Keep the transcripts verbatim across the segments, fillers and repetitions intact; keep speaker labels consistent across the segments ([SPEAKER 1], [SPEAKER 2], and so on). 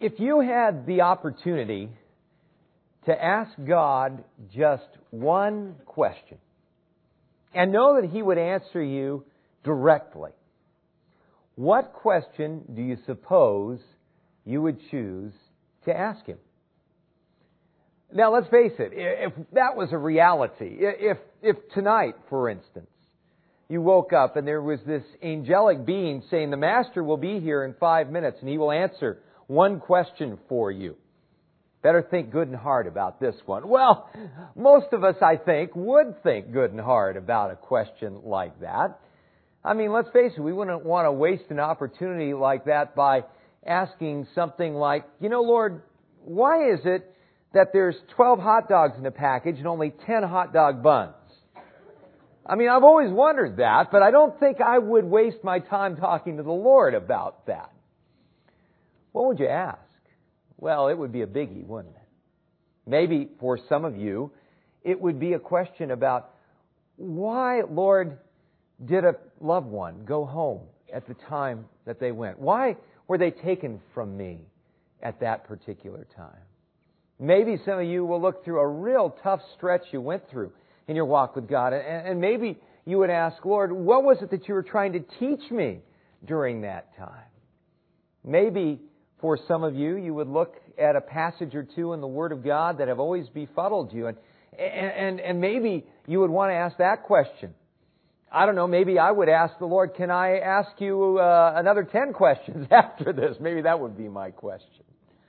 [SPEAKER 1] If you had the opportunity to ask God just one question and know that He would answer you directly, what question do you suppose you would choose to ask Him? Now, let's face it, if that was a reality, if, if tonight, for instance, you woke up and there was this angelic being saying, the Master will be here in five minutes and He will answer one question for you. Better think good and hard about this one. Well, most of us, I think, would think good and hard about a question like that. I mean, let's face it, we wouldn't want to waste an opportunity like that by asking something like, you know, Lord, why is it that there's twelve hot dogs in a package and only ten hot dog buns? I mean, I've always wondered that, but I don't think I would waste my time talking to the Lord about that. What would you ask? Well, it would be a biggie, wouldn't it? Maybe for some of you, it would be a question about why, Lord, did a loved one go home at the time that they went? Why were they taken from me at that particular time? Maybe some of you will look through a real tough stretch you went through in your walk with God, and maybe you would ask, Lord, what was it that you were trying to teach me during that time? Maybe for some of you, you would look at a passage or two in the Word of God that have always befuddled you, and and and maybe you would want to ask that question. I don't know, maybe I would ask the Lord, can I ask you uh, another ten questions after this? Maybe that would be my question.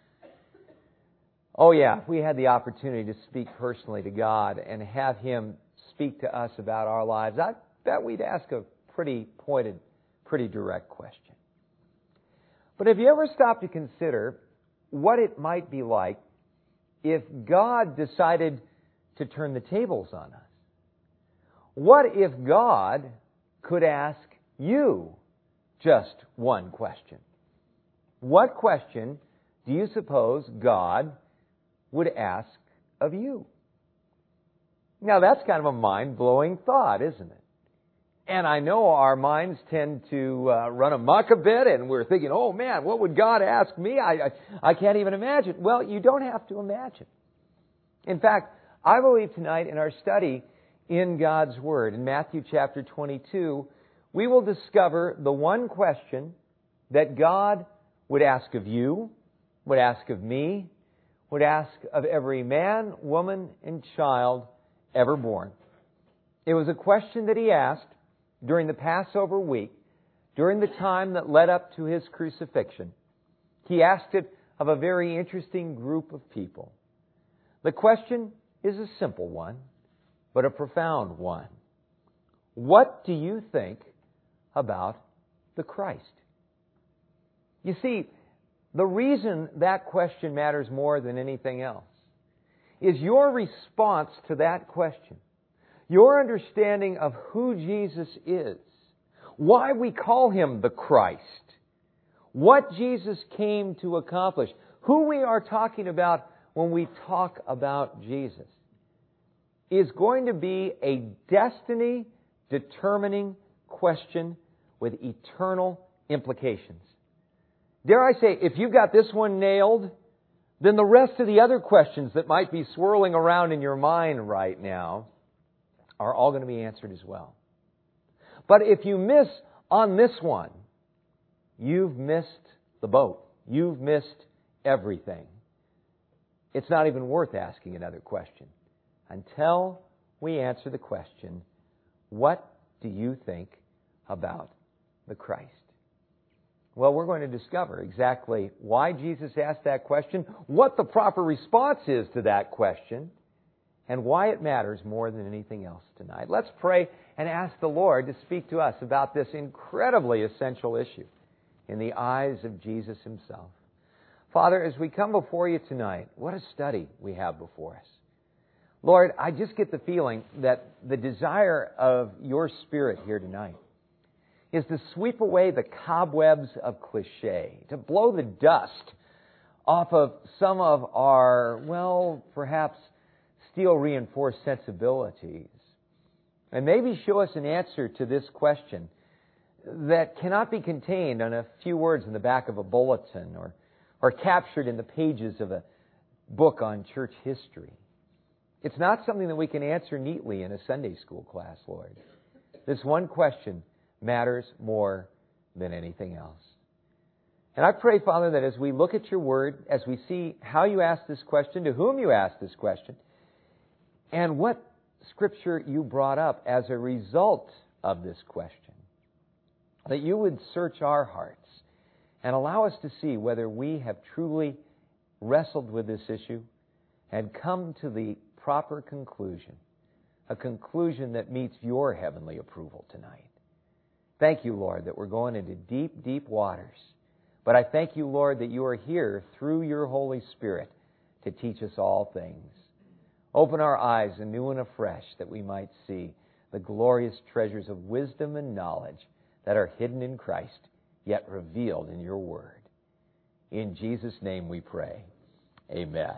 [SPEAKER 1] Oh yeah, if we had the opportunity to speak personally to God and have Him speak to us about our lives, I bet we'd ask a pretty pointed, pretty direct question. But have you ever stopped to consider what it might be like if God decided to turn the tables on us? What if God could ask you just one question? What question do you suppose God would ask of you? Now, that's kind of a mind-blowing thought, isn't it? And I know our minds tend to uh, run amok a bit, and we're thinking, oh man, what would God ask me? I, I, I can't even imagine. Well, you don't have to imagine. In fact, I believe tonight in our study in God's Word, in Matthew chapter twenty-two, we will discover the one question that God would ask of you, would ask of me, would ask of every man, woman, and child ever born. It was a question that He asked during the Passover week, during the time that led up to His crucifixion. He asked it of a very interesting group of people. The question is a simple one, but a profound one. What do you think about the Christ? You see, the reason that question matters more than anything else is your response to that question. Your understanding of who Jesus is, why we call Him the Christ, what Jesus came to accomplish, who we are talking about when we talk about Jesus, is going to be a destiny-determining question with eternal implications. Dare I say, if you've got this one nailed, then the rest of the other questions that might be swirling around in your mind right now are all going to be answered as well. But if you miss on this one, you've missed the boat. You've missed everything. It's not even worth asking another question until we answer the question, what do you think about the Christ? Well, we're going to discover exactly why Jesus asked that question, what the proper response is to that question, and why it matters more than anything else tonight. Let's pray and ask the Lord to speak to us about this incredibly essential issue in the eyes of Jesus Himself. Father, as we come before You tonight, what a study we have before us. Lord, I just get the feeling that the desire of Your Spirit here tonight is to sweep away the cobwebs of cliché, to blow the dust off of some of our, well, perhaps steel-reinforced sensibilities, and maybe show us an answer to this question that cannot be contained on a few words in the back of a bulletin or, or captured in the pages of a book on church history. It's not something that we can answer neatly in a Sunday school class, Lord. This one question matters more than anything else. And I pray, Father, that as we look at your word, as we see how you asked this question, to whom you asked this question, and what Scripture you brought up as a result of this question, that you would search our hearts and allow us to see whether we have truly wrestled with this issue and come to the proper conclusion, a conclusion that meets your heavenly approval tonight. Thank you, Lord, that we're going into deep, deep waters. But I thank you, Lord, that you are here through your Holy Spirit to teach us all things. Open our eyes anew and afresh that we might see the glorious treasures of wisdom and knowledge that are hidden in Christ, yet revealed in your word. In Jesus' name we pray. Amen.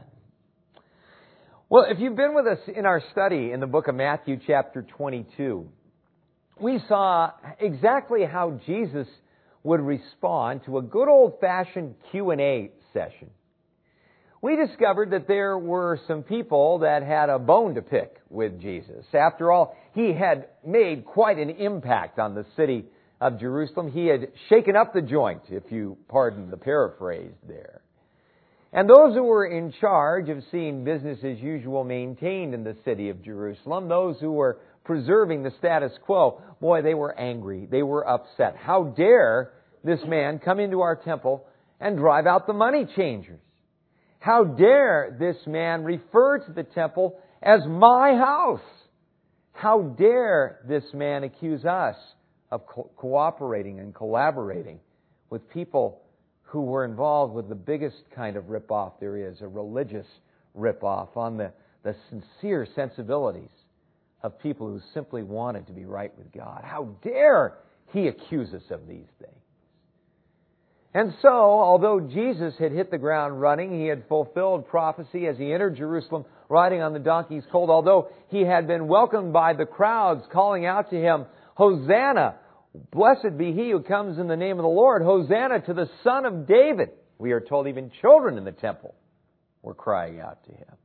[SPEAKER 1] Well, if you've been with us in our study in the book of Matthew chapter twenty-two, we saw exactly how Jesus would respond to a good old-fashioned Q and A session. We discovered that there were some people that had a bone to pick with Jesus. After all, he had made quite an impact on the city of Jerusalem. He had shaken up the joint, if you pardon the paraphrase there. And those who were in charge of seeing business as usual maintained in the city of Jerusalem, those who were preserving the status quo, boy, they were angry. They were upset. How dare this man come into our temple and drive out the money changers? How dare this man refer to the temple as my house? How dare this man accuse us of co- cooperating and collaborating with people who were involved with the biggest kind of ripoff there is, a religious ripoff on the, the sincere sensibilities of people who simply wanted to be right with God? How dare he accuse us of these things? And so, although Jesus had hit the ground running, he had fulfilled prophecy as he entered Jerusalem riding on the donkey's colt, although he had been welcomed by the crowds calling out to him, Hosanna! Blessed be he who comes in the name of the Lord. Hosanna to the Son of David. We are told even children in the temple were crying out to him.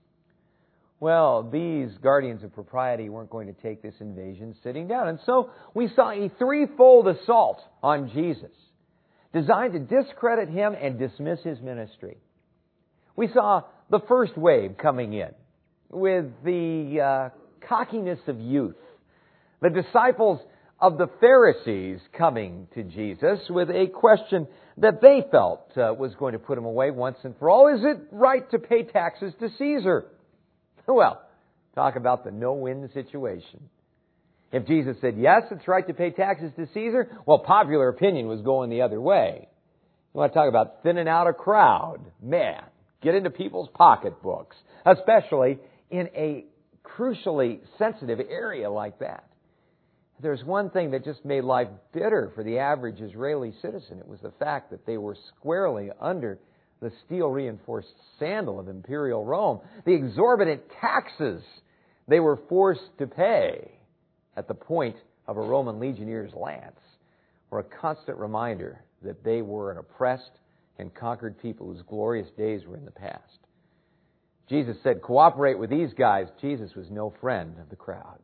[SPEAKER 1] Well, these guardians of propriety weren't going to take this invasion sitting down. And so we saw a threefold assault on Jesus, designed to discredit him and dismiss his ministry. We saw the first wave coming in with the uh, cockiness of youth. The disciples of the Pharisees coming to Jesus with a question that they felt uh, was going to put him away once and for all. Is it right to pay taxes to Caesar? Well, talk about the no-win situation. If Jesus said, yes, it's right to pay taxes to Caesar, well, popular opinion was going the other way. You want to talk about thinning out a crowd? Man, get into people's pocketbooks, especially in a crucially sensitive area like that. There's one thing that just made life bitter for the average Israeli citizen. It was the fact that they were squarely under the steel-reinforced sandal of imperial Rome. The exorbitant taxes they were forced to pay at the point of a Roman legionnaire's lance were a constant reminder that they were an oppressed and conquered people whose glorious days were in the past. Jesus said, cooperate with these guys. Jesus was no friend of the crowds.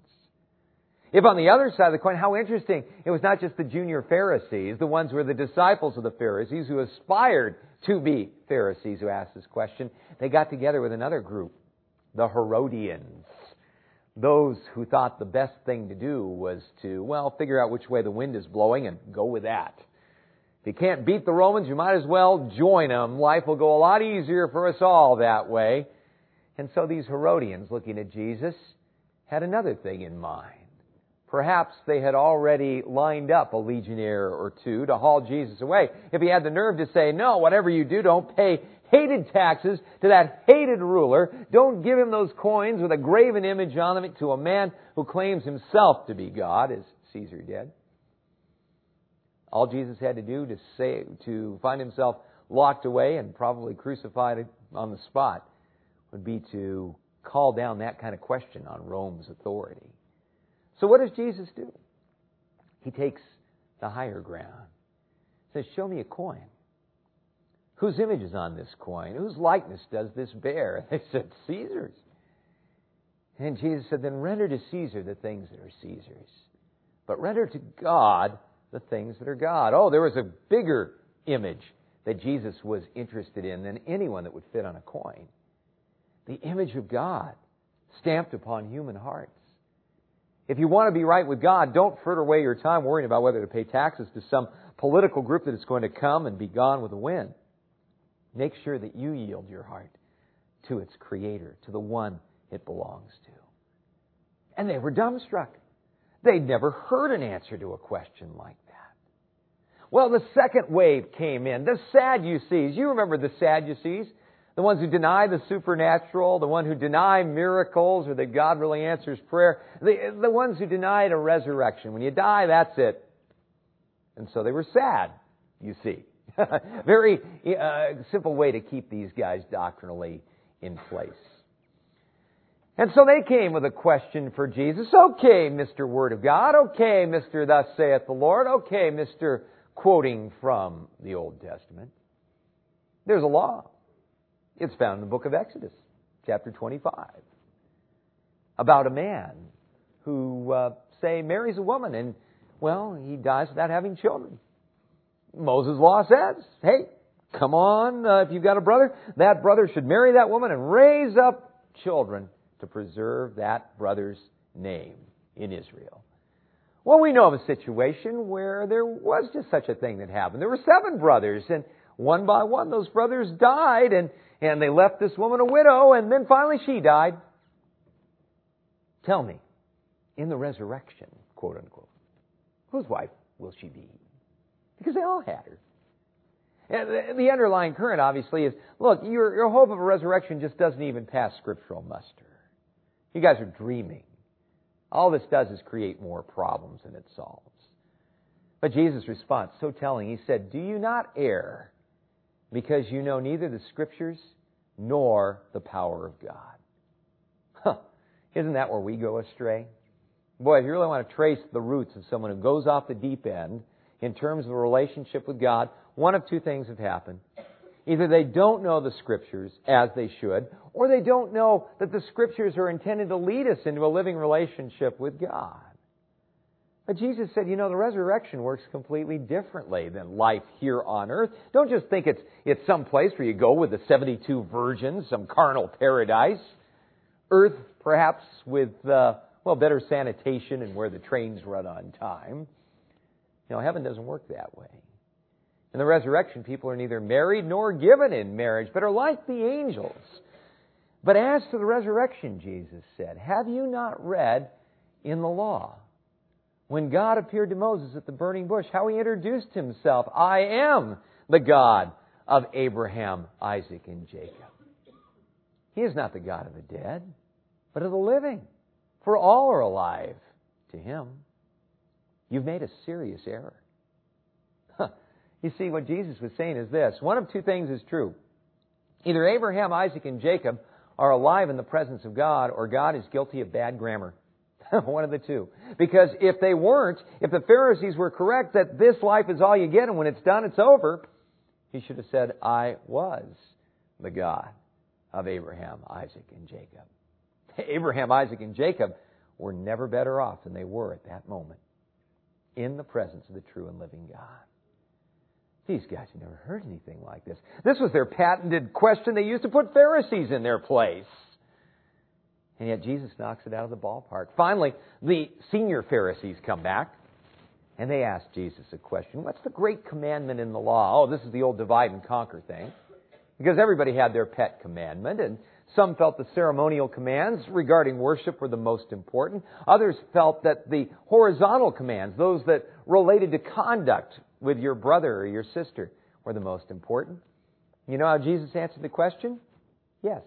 [SPEAKER 1] If on the other side of the coin, how interesting, it was not just the junior Pharisees, the ones who were the disciples of the Pharisees who aspired to be Pharisees who asked this question. They got together with another group, the Herodians. Those who thought the best thing to do was to, well, figure out which way the wind is blowing and go with that. If you can't beat the Romans, you might as well join them. Life will go a lot easier for us all that way. And so these Herodians, looking at Jesus, had another thing in mind. Perhaps they had already lined up a legionnaire or two to haul Jesus away. If he had the nerve to say, no, whatever you do, don't pay hated taxes to that hated ruler. Don't give him those coins with a graven image on them to a man who claims himself to be God, as Caesar did. All Jesus had to do to say, to find himself locked away and probably crucified on the spot would be to call down that kind of question on Rome's authority. So what does Jesus do? He takes the higher ground. He says, show me a coin. Whose image is on this coin? Whose likeness does this bear? And they said, Caesar's. And Jesus said, then render to Caesar the things that are Caesar's. But render to God the things that are God. Oh, there was a bigger image that Jesus was interested in than anyone that would fit on a coin. The image of God stamped upon human hearts. If you want to be right with God, don't fritter away your time worrying about whether to pay taxes to some political group that is going to come and be gone with the wind. Make sure that you yield your heart to its Creator, to the one it belongs to. And they were dumbstruck. They'd never heard an answer to a question like that. Well, the second wave came in, the Sadducees. You remember the Sadducees? The ones who deny the supernatural, the one who deny miracles or that God really answers prayer. The, the ones who denied a resurrection. When you die, that's it. And so they were sad, you see. Very uh, simple way to keep these guys doctrinally in place. And so they came with a question for Jesus. Okay, Mister Word of God. Okay, Mister Thus saith the Lord. Okay, Mister Quoting from the Old Testament. There's a law. It's found in the book of Exodus, chapter twenty-five, about a man who, uh, say, marries a woman and, well, he dies without having children. Moses' law says, hey, come on, uh, if you've got a brother, that brother should marry that woman and raise up children to preserve that brother's name in Israel. Well, we know of a situation where there was just such a thing that happened. There were seven brothers, and one by one those brothers died, and, and they left this woman a widow, and then finally she died. Tell me, in the resurrection, quote unquote, whose wife will she be? Because they all had her. And the underlying current, obviously, is, look, your, your hope of a resurrection just doesn't even pass scriptural muster. You guys are dreaming. All this does is create more problems than it solves. But Jesus' response, so telling, he said, do you not err because you know neither the Scriptures nor the power of God? Huh. Isn't that where we go astray? Boy, if you really want to trace the roots of someone who goes off the deep end in terms of a relationship with God, one of two things have happened. Either they don't know the Scriptures as they should, or they don't know that the Scriptures are intended to lead us into a living relationship with God. But Jesus said, you know, the resurrection works completely differently than life here on earth. Don't just think it's it's some place where you go with the seventy-two virgins, some carnal paradise. Earth, perhaps, with, uh, well, better sanitation and where the trains run on time. You know, heaven doesn't work that way. In the resurrection, people are neither married nor given in marriage, but are like the angels. But as to the resurrection, Jesus said, have you not read in the law, when God appeared to Moses at the burning bush, how he introduced himself, I am the God of Abraham, Isaac, and Jacob. He is not the God of the dead, but of the living, for all are alive to him. You've made a serious error. Huh. You see, what Jesus was saying is this. One of two things is true. Either Abraham, Isaac, and Jacob are alive in the presence of God, or God is guilty of bad grammar. One of the two. Because if they weren't, if the Pharisees were correct that this life is all you get and when it's done, it's over, he should have said, I was the God of Abraham, Isaac, and Jacob. Abraham, Isaac, and Jacob were never better off than they were at that moment in the presence of the true and living God. These guys had never heard anything like this. This was their patented question they used to put Pharisees in their place. And yet Jesus knocks it out of the ballpark. Finally, the senior Pharisees come back and they ask Jesus a question. What's the great commandment in the law? Oh, this is the old divide and conquer thing. Because everybody had their pet commandment, and some felt the ceremonial commands regarding worship were the most important. Others felt that the horizontal commands, those that related to conduct with your brother or your sister, were the most important. You know how Jesus answered the question? Yes.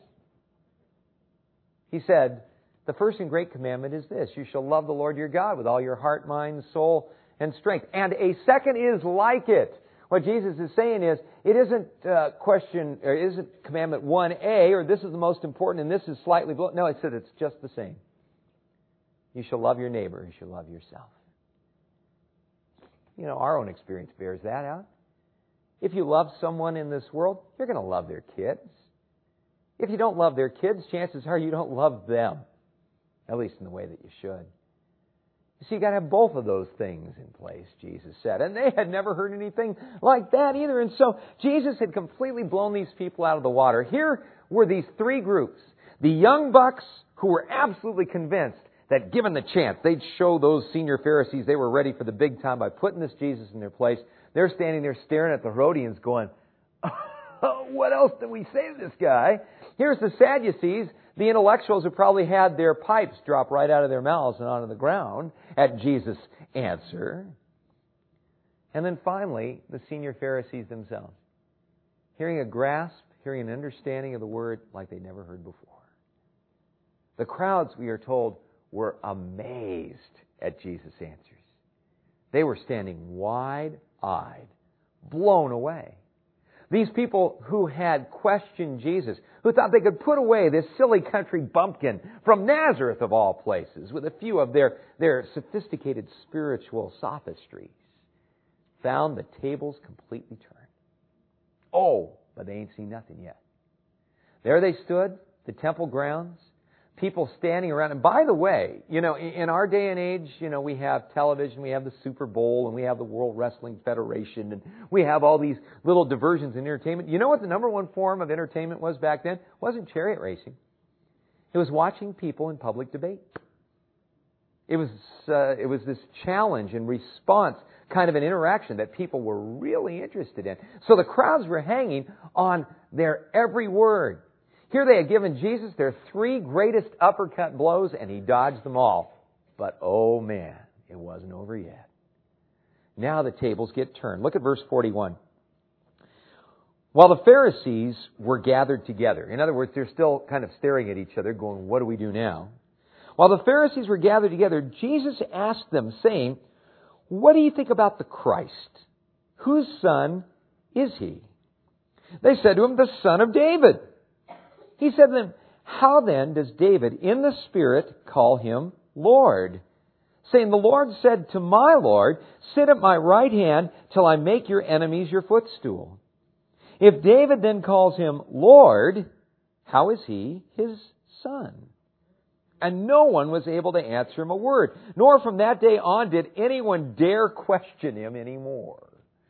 [SPEAKER 1] He said, the first and great commandment is this: you shall love the Lord your God with all your heart, mind, soul, and strength. And a second is like it. What Jesus is saying is, it isn't uh, question, or isn't commandment one A, or this is the most important and this is slightly below. No, it said it's just the same. You shall love your neighbor, you shall love yourself. You know, our own experience bears that out. If you love someone in this world, you're going to love their kids. If you don't love their kids, chances are you don't love them, at least in the way that you should. You see, you've got to have both of those things in place, Jesus said. And they had never heard anything like that either. And so Jesus had completely blown these people out of the water. Here were these three groups. The young bucks who were absolutely convinced that given the chance, they'd show those senior Pharisees they were ready for the big time by putting this Jesus in their place. They're standing there staring at the Herodians going, oh, what else do we say to this guy? Here's the Sadducees, the intellectuals who probably had their pipes drop right out of their mouths and onto the ground at Jesus' answer. And then finally, the senior Pharisees themselves, hearing a grasp, hearing an understanding of the Word like they never heard before. The crowds, we are told, were amazed at Jesus' answers. They were standing wide-eyed, blown away. These people who had questioned Jesus, who thought they could put away this silly country bumpkin from Nazareth of all places with a few of their, their sophisticated spiritual sophistries, found the tables completely turned. Oh, but they ain't seen nothing yet. There they stood, the temple grounds, people standing around. And by the way, you know, in our day and age, you know, we have television, we have the Super Bowl, and we have the World Wrestling Federation, and we have all these little diversions in entertainment. You know what the number one form of entertainment was back then? It wasn't chariot racing. It was watching people in public debate. It was uh, it was this challenge and response kind of an interaction that people were really interested in. So the crowds were hanging on their every word. Here they had given Jesus their three greatest uppercut blows, and he dodged them all. But, oh man, it wasn't over yet. Now the tables get turned. Look at verse forty-one. While the Pharisees were gathered together, in other words, they're still kind of staring at each other, going, what do we do now? While the Pharisees were gathered together, Jesus asked them, saying, what do you think about the Christ? Whose son is he? They said to him, the son of David. He said to them, how then does David in the Spirit call him Lord? Saying, the Lord said to my Lord, sit at my right hand till I make your enemies your footstool. If David then calls him Lord, how is he his son? And no one was able to answer him a word, nor from that day on did anyone dare question him anymore.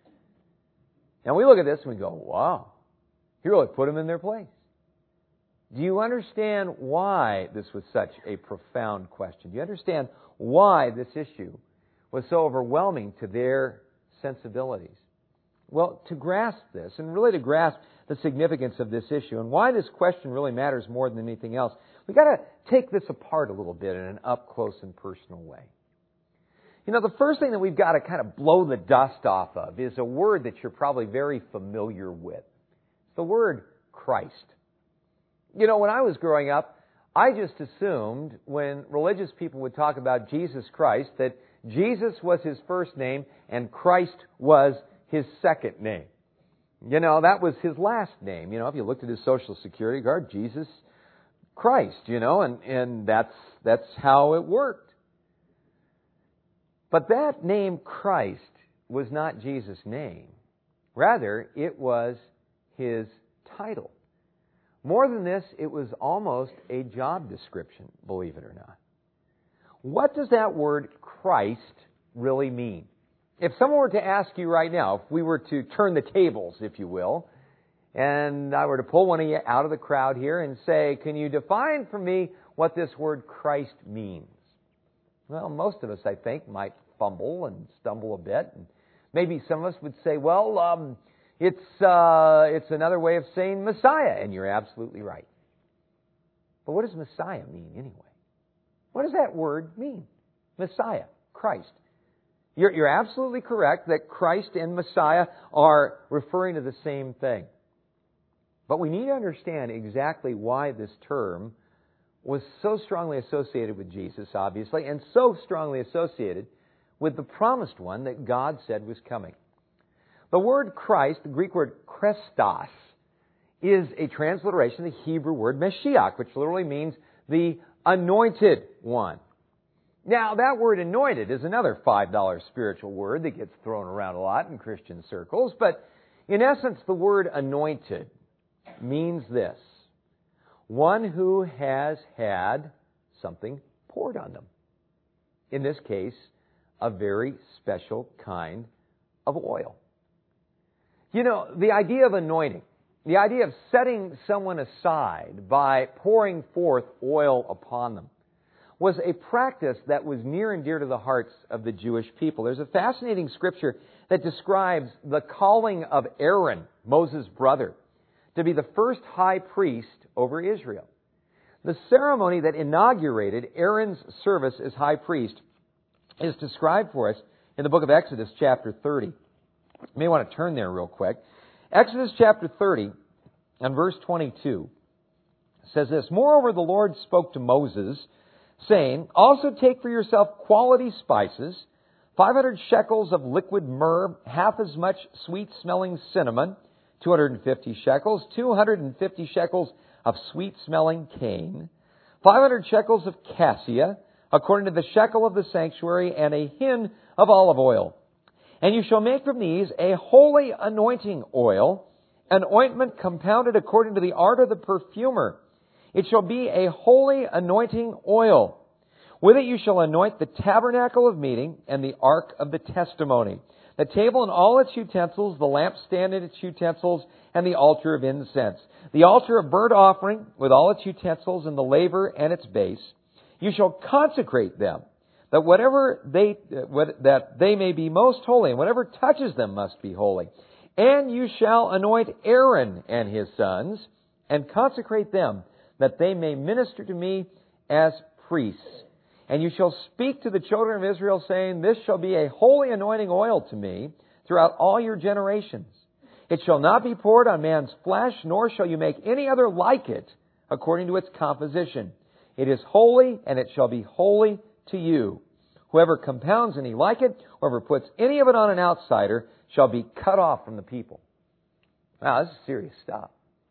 [SPEAKER 1] Now we look at this and we go, wow, he really put them in their place. Do you understand why this was such a profound question? Do you understand why this issue was so overwhelming to their sensibilities? Well, to grasp this, and really to grasp the significance of this issue, and why this question really matters more than anything else, we've got to take this apart a little bit in an up-close and personal way. You know, the first thing that we've got to kind of blow the dust off of is a word that you're probably very familiar with. It's the word Christ. You know, when I was growing up, I just assumed when religious people would talk about Jesus Christ that Jesus was his first name and Christ was his second name. You know, that was his last name. You know, if you looked at his Social Security card, Jesus Christ, you know, and, and that's that's how it worked. But that name Christ was not Jesus' name. Rather, it was his title. More than this, it was almost a job description, believe it or not. What does that word Christ really mean? If someone were to ask you right now, if we were to turn the tables, if you will, and I were to pull one of you out of the crowd here and say, can you define for me what this word Christ means? Well, most of us, I think, might fumble and stumble a bit. And maybe some of us would say, well, um, it's uh, it's another way of saying Messiah, and you're absolutely right. But what does Messiah mean anyway? What does that word mean? Messiah, Christ. You're, you're absolutely correct that Christ and Messiah are referring to the same thing. But we need to understand exactly why this term was so strongly associated with Jesus, obviously, and so strongly associated with the promised one that God said was coming. The word Christ, the Greek word Christos, is a transliteration of the Hebrew word Mashiach, which literally means the anointed one. Now, that word anointed is another five dollar spiritual word that gets thrown around a lot in Christian circles, but In essence, the word anointed means this: one who has had something poured on them. In this case, a very special kind of oil. You know, the idea of anointing, the idea of setting someone aside by pouring forth oil upon them, was a practice that was near and dear to the hearts of the Jewish people. There's a fascinating scripture that describes the calling of Aaron, Moses' brother, to be the first high priest over Israel. The ceremony that inaugurated Aaron's service as high priest is described for us in the book of Exodus, chapter thirty. You may want to turn there real quick. Exodus chapter thirty and verse twenty-two says this: Moreover, the Lord spoke to Moses, saying, Also take for yourself quality spices, five hundred shekels of liquid myrrh, half as much sweet-smelling cinnamon, two hundred fifty shekels, two hundred fifty shekels of sweet-smelling cane, five hundred shekels of cassia, according to the shekel of the sanctuary, and a hin of olive oil. And you shall make from these a holy anointing oil, an ointment compounded according to the art of the perfumer. It shall be a holy anointing oil. With it you shall anoint the tabernacle of meeting and the ark of the testimony, the table and all its utensils, the lampstand and its utensils, and the altar of incense, the altar of burnt offering with all its utensils, and the laver and its base. You shall consecrate them, that whatever they that they may be most holy, and whatever touches them must be holy. And you shall anoint Aaron and his sons, and consecrate them, that they may minister to me as priests. And you shall speak to the children of Israel, saying, This shall be a holy anointing oil to me throughout all your generations. It shall not be poured on man's flesh, nor shall you make any other like it, according to its composition. It is holy, and it shall be holy to you. Whoever compounds any like it, whoever puts any of it on an outsider, shall be cut off from the people. Wow, this is serious stuff.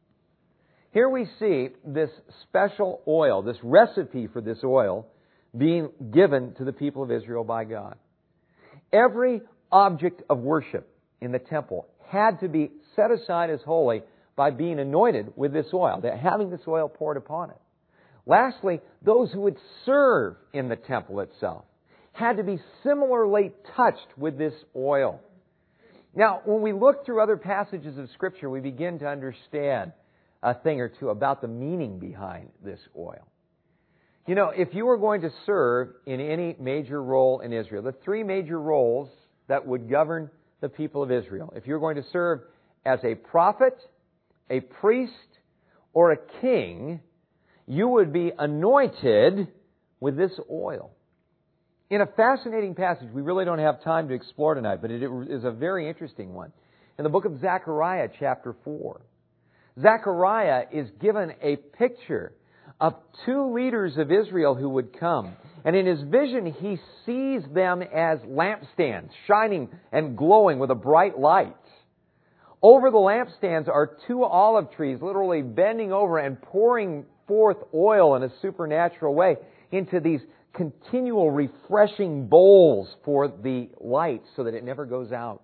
[SPEAKER 1] Here we see this special oil, this recipe for this oil, being given to the people of Israel by God. Every object of worship in the temple had to be set aside as holy by being anointed with this oil, having this oil poured upon it. Lastly, those who would serve in the temple itself had to be similarly touched with this oil. Now, when we look through other passages of Scripture, we begin to understand a thing or two about the meaning behind this oil. You know, if you were going to serve in any major role in Israel, the three major roles that would govern the people of Israel, if you were going to serve as a prophet, a priest, or a king, you would be anointed with this oil. In a fascinating passage we really don't have time to explore tonight, but it is a very interesting one. In the book of Zechariah, chapter four, Zechariah is given a picture of two leaders of Israel who would come. And in his vision, he sees them as lampstands, shining and glowing with a bright light. Over the lampstands are two olive trees, literally bending over and pouring forth oil in a supernatural way into these continual refreshing bowls for the light so that it never goes out.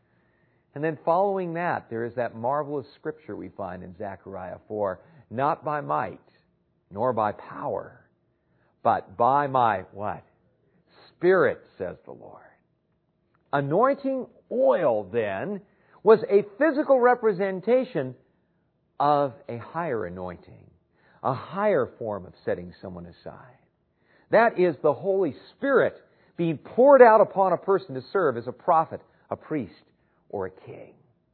[SPEAKER 1] And then following that, there is that marvelous scripture we find in Zechariah four, not by might, nor by power, but by my, what? Spirit, says the Lord. Anointing oil, then, was a physical representation of a higher anointing, a higher form of setting someone aside. That is the Holy Spirit being poured out upon a person to serve as a prophet, a priest, or a king.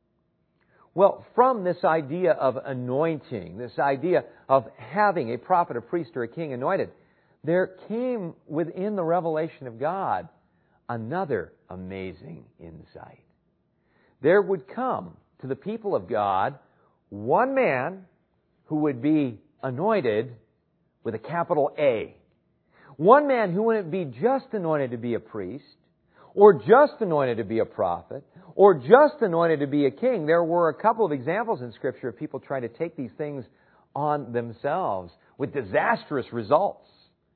[SPEAKER 1] Well, from this idea of anointing, this idea of having a prophet, a priest, or a king anointed, there came within the revelation of God another amazing insight. There would come to the people of God one man who would be anointed with a capital A. One man who wouldn't be just anointed to be a priest, or just anointed to be a prophet, or just anointed to be a king. There were a couple of examples in Scripture of people trying to take these things on themselves with disastrous results.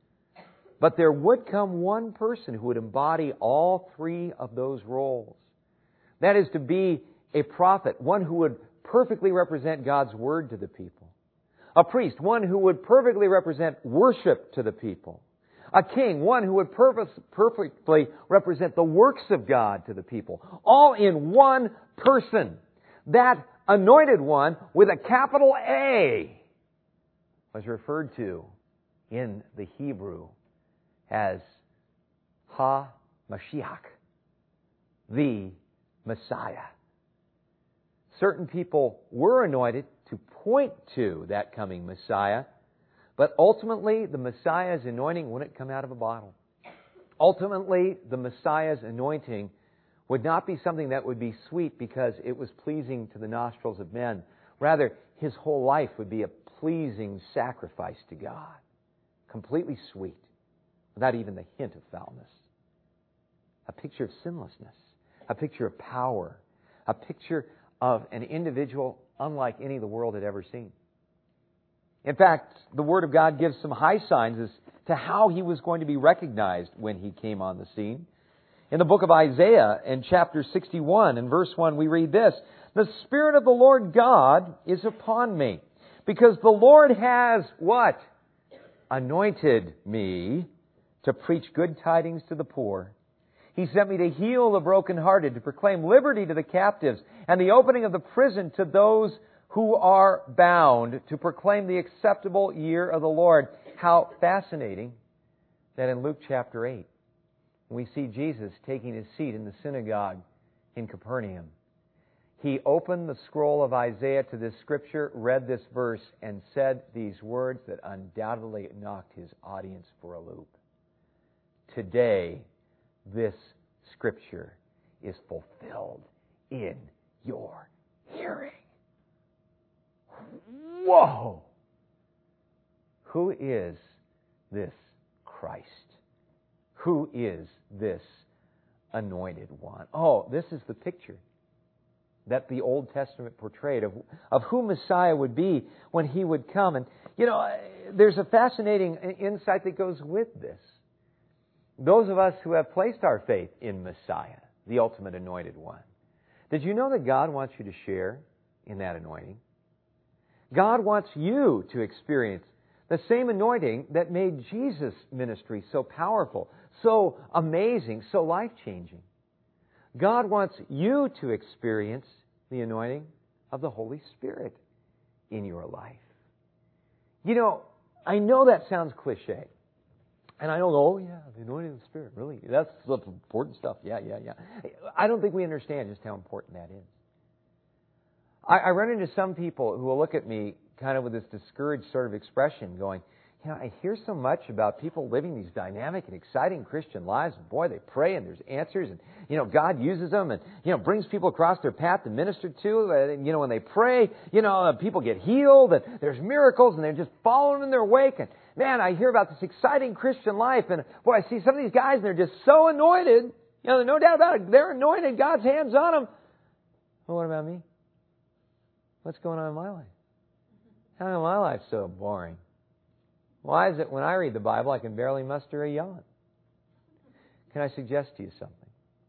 [SPEAKER 1] But there would come one person who would embody all three of those roles. That is, to be A prophet, one who would perfectly represent God's Word to the people. A priest, one who would perfectly represent worship to the people. A king, one who would purpose, perfectly represent the works of God to the people. All in one person. That anointed one with a capital A was referred to in the Hebrew as Ha-Mashiach, the Messiah. Certain people were anointed to point to that coming Messiah, but ultimately the Messiah's anointing wouldn't come out of a bottle. Ultimately, the Messiah's anointing would not be something that would be sweet because it was pleasing to the nostrils of men. Rather, His whole life would be a pleasing sacrifice to God. Completely sweet, without even the hint of foulness. A picture of sinlessness. A picture of power. A picture of an individual unlike any the world had ever seen. In fact, the Word of God gives some high signs as to how He was going to be recognized when He came on the scene. In the book of Isaiah, in chapter sixty-one, in verse one, we read this: "The Spirit of the Lord God is upon me, because the Lord has," what? "Anointed me to preach good tidings to the poor. He sent me to heal the brokenhearted, to proclaim liberty to the captives, and the opening of the prison to those who are bound, to proclaim the acceptable year of the Lord." How fascinating that in Luke chapter eight, we see Jesus taking His seat in the synagogue in Capernaum. He opened the scroll of Isaiah to this scripture, read this verse, and said these words that undoubtedly knocked His audience for a loop. "Today, this scripture is fulfilled in your hearing." Whoa! Who is this Christ? Who is this anointed one? Oh, this is the picture that the Old Testament portrayed of, of who Messiah would be when He would come. And, you know, there's a fascinating insight that goes with this. Those of us who have placed our faith in Messiah, the ultimate anointed one, did you know that God wants you to share in that anointing? God wants you to experience the same anointing that made Jesus' ministry so powerful, so amazing, so life-changing. God wants you to experience the anointing of the Holy Spirit in your life. You know, I know that sounds cliche. And I don't go, oh yeah, the anointing of the Spirit, really? That's the important stuff. Yeah, yeah, yeah. I don't think we understand just how important that is. I, I run into some people who will look at me kind of with this discouraged sort of expression going, you know, I hear so much about people living these dynamic and exciting Christian lives. And boy, they pray and there's answers. And, you know, God uses them and, you know, brings people across their path to minister to. And, you know, when they pray, you know, people get healed and there's miracles and they're just following in their wake. And, man, I hear about this exciting Christian life. And, boy, I see some of these guys and they're just so anointed. You know, there's no doubt about it. They're anointed. God's hand's on them. Well, what about me? What's going on in my life? How come my life's so boring? Why is it when I read the Bible I can barely muster a yawn? Can I suggest to you something?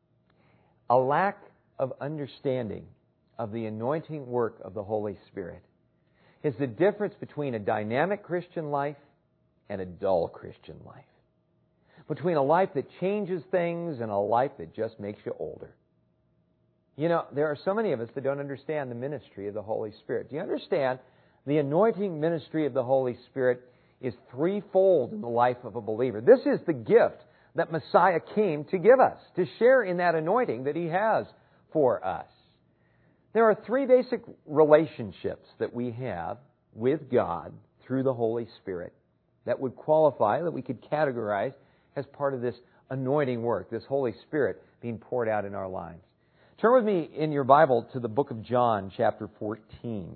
[SPEAKER 1] A lack of understanding of the anointing work of the Holy Spirit is the difference between a dynamic Christian life and a dull Christian life. Between a life that changes things and a life that just makes you older. You know, there are so many of us that don't understand the ministry of the Holy Spirit. Do you understand? The anointing ministry of the Holy Spirit is threefold in the life of a believer. This is the gift that Messiah came to give us, to share in that anointing that He has for us. There are three basic relationships that we have with God through the Holy Spirit that would qualify, that we could categorize as part of this anointing work, this Holy Spirit being poured out in our lives. Turn with me in your Bible to the book of John, chapter fourteen.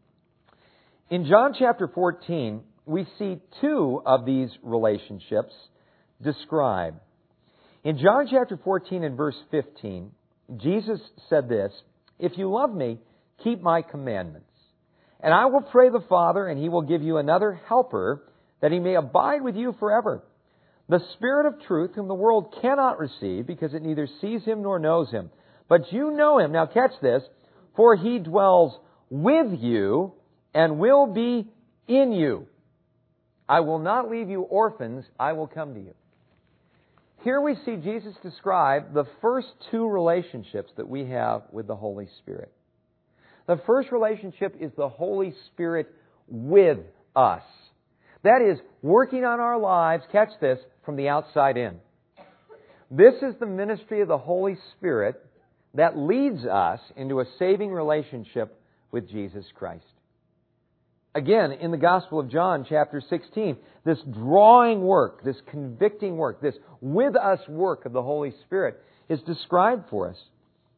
[SPEAKER 1] In John chapter fourteen, we see two of these relationships described. In John chapter fourteen and verse fifteen, Jesus said this, "If you love me, keep my commandments. And I will pray the Father, and He will give you another helper, that He may abide with you forever. The Spirit of truth, whom the world cannot receive, because it neither sees Him nor knows Him. But you know Him," now catch this, For He dwells with you and will be in you. I will not leave you orphans, I will come to you. Here we see Jesus describe the first two relationships that we have with the Holy Spirit. The first relationship is the Holy Spirit with us. That is, working on our lives, catch this, from the outside in. This is the ministry of the Holy Spirit that leads us into a saving relationship with Jesus Christ. Again, in the Gospel of John, chapter sixteen, this drawing work, this convicting work, this with us work of the Holy Spirit is described for us.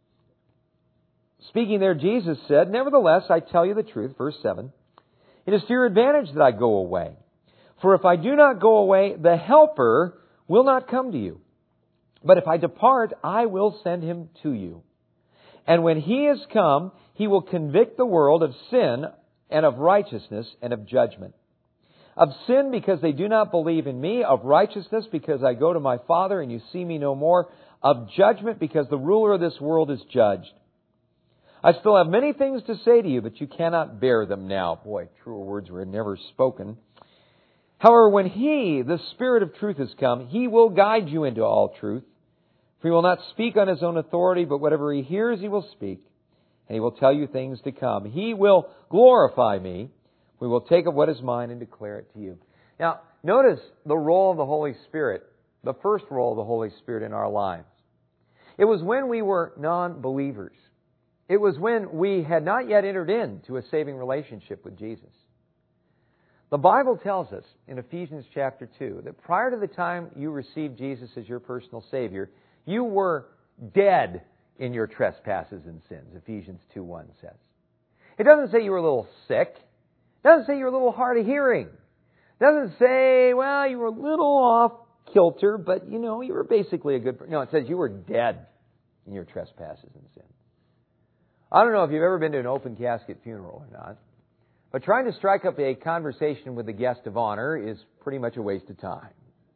[SPEAKER 1] Speaking there, Jesus said, "Nevertheless, I tell you the truth," verse seven, "it is to your advantage that I go away. For if I do not go away, the Helper will not come to you. But if I depart, I will send Him to you. And when He is come, He will convict the world of sin and of righteousness and of judgment. Of sin, because they do not believe in me. Of righteousness, because I go to my Father and you see me no more. Of judgment, because the ruler of this world is judged. I still have many things to say to you, but you cannot bear them now." Boy, truer words were never spoken. "However, when He, the Spirit of truth, has come, He will guide you into all truth. For He will not speak on His own authority, but whatever He hears He will speak. And He will tell you things to come. He will glorify me. We will take of what is mine and declare it to you." Now, notice the role of the Holy Spirit, the first role of the Holy Spirit in our lives. It was when we were non-believers. It was when we had not yet entered into a saving relationship with Jesus. The Bible tells us in Ephesians chapter two that prior to the time you received Jesus as your personal Savior, you were dead in your trespasses and sins, Ephesians two one says. It doesn't say you were a little sick. It doesn't say you were a little hard of hearing. It doesn't say, well, you were a little off kilter, but, you know, you were basically a good person. No, it says you were dead in your trespasses and sins. I don't know if you've ever been to an open casket funeral or not, but trying to strike up a conversation with the guest of honor is pretty much a waste of time.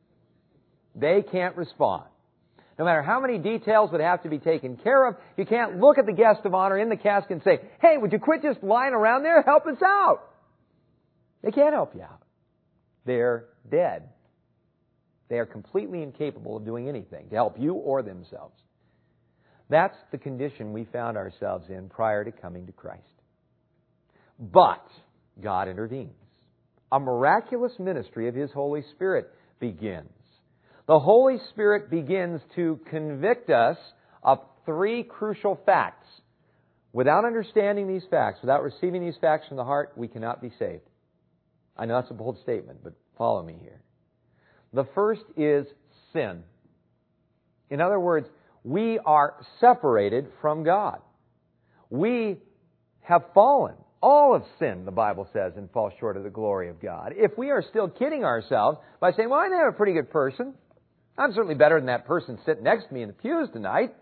[SPEAKER 1] They can't respond. No matter how many details would have to be taken care of, you can't look at the guest of honor in the casket and say, "Hey, would you quit just lying around there? Help us out." They can't help you out. They're dead. They are completely incapable of doing anything to help you or themselves. That's the condition we found ourselves in prior to coming to Christ. But God intervenes. A miraculous ministry of His Holy Spirit begins. The Holy Spirit begins to convict us of three crucial facts. Without understanding these facts, without receiving these facts from the heart, we cannot be saved. I know that's a bold statement, but follow me here. The first is sin. In other words, we are separated from God. We have fallen. All have sinned, the Bible says, and fall short of the glory of God. If we are still kidding ourselves by saying, "Well, I'm a pretty good person. I'm certainly better than that person sitting next to me in the pews tonight."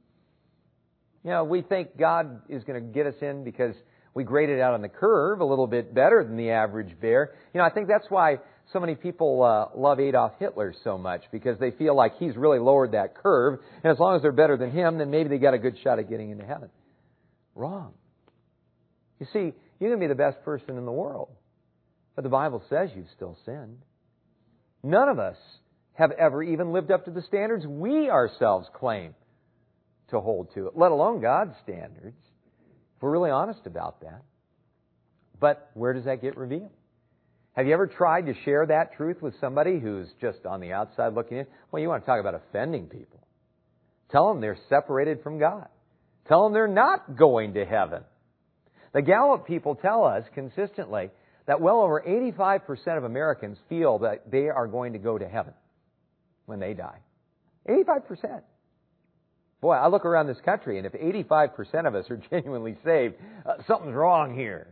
[SPEAKER 1] You know, we think God is going to get us in because we graded out on the curve a little bit better than the average bear. You know, I think that's why so many people uh, love Adolf Hitler so much, because they feel like he's really lowered that curve, and as long as they're better than him, then maybe they got a good shot at getting into heaven. Wrong. You see, you can be the best person in the world, but the Bible says you've still sinned. None of us have ever even lived up to the standards we ourselves claim to hold to, let alone God's standards, if we're really honest about that. But where does that get revealed? Have you ever tried to share that truth with somebody who's just on the outside looking in? Well, you want to talk about offending people. Tell them they're separated from God. Tell them they're not going to heaven. The Gallup people tell us consistently that well over eighty-five percent of Americans feel that they are going to go to heaven when they die. eighty-five percent. Boy, I look around this country, and if eighty-five percent of us are genuinely saved, uh, something's wrong here.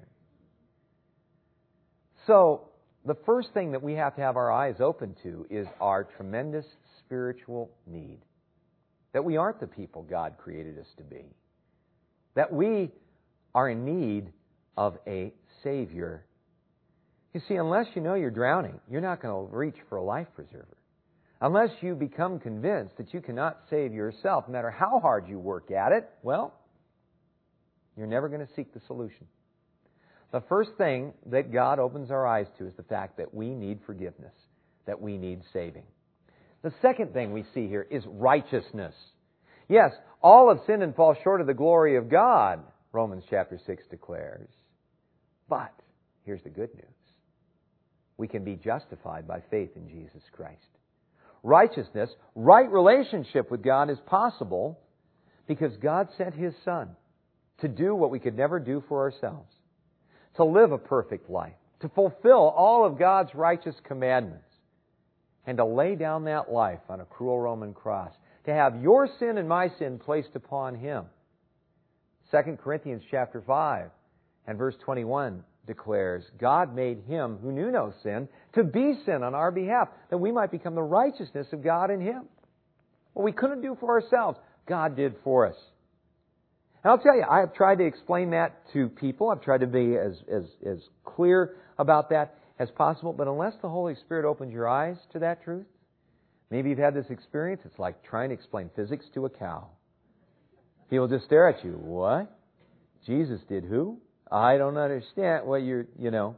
[SPEAKER 1] So, the first thing that we have to have our eyes open to is our tremendous spiritual need. That we aren't the people God created us to be. That we are in need of a Savior. You see, unless you know you're drowning, you're not going to reach for a life preserver. Unless you become convinced that you cannot save yourself, no matter how hard you work at it, well, You're never going to seek the solution. The first thing that God opens our eyes to is the fact that we need forgiveness, that we need saving. The second thing we see here is righteousness. Yes, all have sinned and fall short of the glory of God, Romans chapter six declares. But here's the good news. We can be justified by faith in Jesus Christ. Righteousness, right relationship with God is possible because God sent His Son to do what we could never do for ourselves, to live a perfect life, to fulfill all of God's righteous commandments, and to lay down that life on a cruel Roman cross, to have your sin and my sin placed upon Him. Second Corinthians chapter five and verse twenty-one declares, God made Him who knew no sin to be sin on our behalf, that we might become the righteousness of God in Him. What we couldn't do for ourselves, God did for us. And I'll tell you, I have tried to explain that to people. I've tried to be as, as, as clear about that as possible. But unless the Holy Spirit opens your eyes to that truth, maybe you've had this experience. It's like trying to explain physics to a cow. People just stare at you. What? Jesus did who? I don't understand what you're, you know.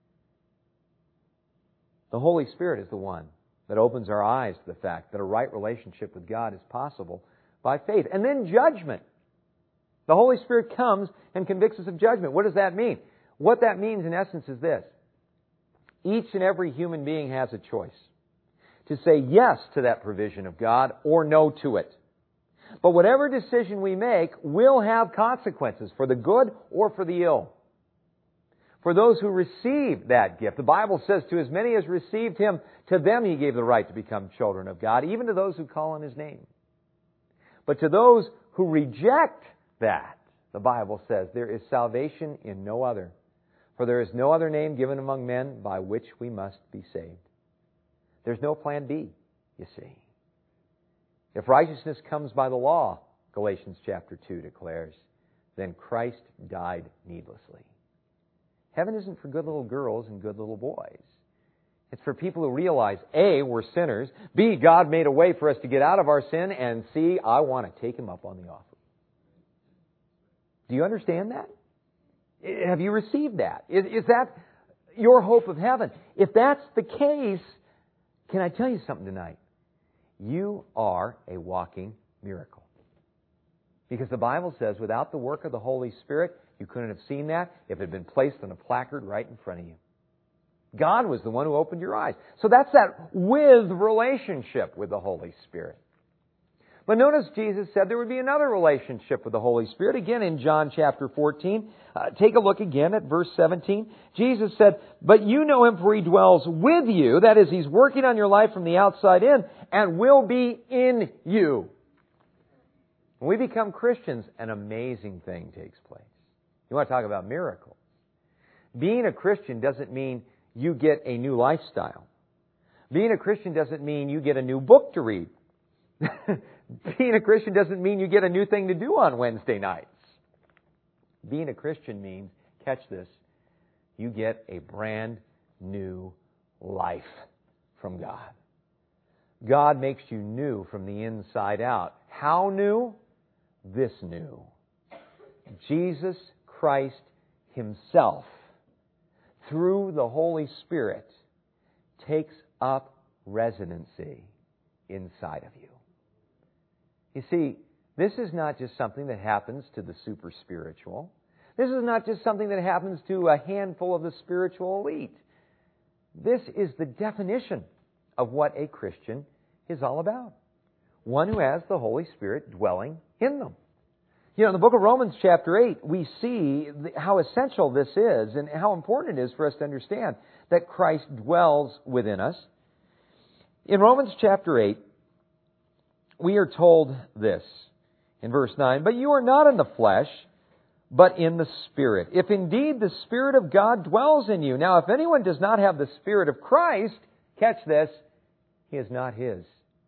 [SPEAKER 1] The Holy Spirit is the one that opens our eyes to the fact that a right relationship with God is possible by faith. And then judgment. The Holy Spirit comes and convicts us of judgment. What does that mean? What that means in essence is this. Each and every human being has a choice to say yes to that provision of God or no to it. But whatever decision we make will have consequences for the good or for the ill. For those who receive that gift, the Bible says, to as many as received Him, to them He gave the right to become children of God, even to those who call on His name. But to those who reject that, the Bible says, there is salvation in no other. For there is no other name given among men by which we must be saved. There's no plan B, you see. If righteousness comes by the law, Galatians chapter two declares, then Christ died needlessly. Heaven isn't for good little girls and good little boys. It's for people who realize, A, we're sinners, B, God made a way for us to get out of our sin, and C, I want to take Him up on the offer. Do you understand that? Have you received that? Is, is that your hope of heaven? If that's the case, can I tell you something tonight? You are a walking miracle. Because the Bible says without the work of the Holy Spirit, you couldn't have seen that if it had been placed on a placard right in front of you. God was the one who opened your eyes. So that's that with relationship with the Holy Spirit. But notice Jesus said there would be another relationship with the Holy Spirit. Again in John chapter fourteen. Uh, take a look again at verse seventeen. Jesus said, but you know Him for He dwells with you. That is, He's working on your life from the outside in and will be in you. When we become Christians, an amazing thing takes place. You want to talk about miracles. Being a Christian doesn't mean you get a new lifestyle. Being a Christian doesn't mean you get a new book to read. Being a Christian doesn't mean you get a new thing to do on Wednesday nights. Being a Christian means, catch this, you get a brand new life from God. God makes you new from the inside out. How new? This new. Jesus Christ Himself, through the Holy Spirit, takes up residency inside of you. You see, this is not just something that happens to the super spiritual. This is not just something that happens to a handful of the spiritual elite. This is the definition of what a Christian is all about. One who has the Holy Spirit dwelling in them. You know, in the book of Romans chapter eight, we see how essential this is and how important it is for us to understand that Christ dwells within us. In Romans chapter eight, we are told this in verse nine, but you are not in the flesh, but in the Spirit, if indeed the Spirit of God dwells in you. Now, if anyone does not have the Spirit of Christ, catch this, he is not His.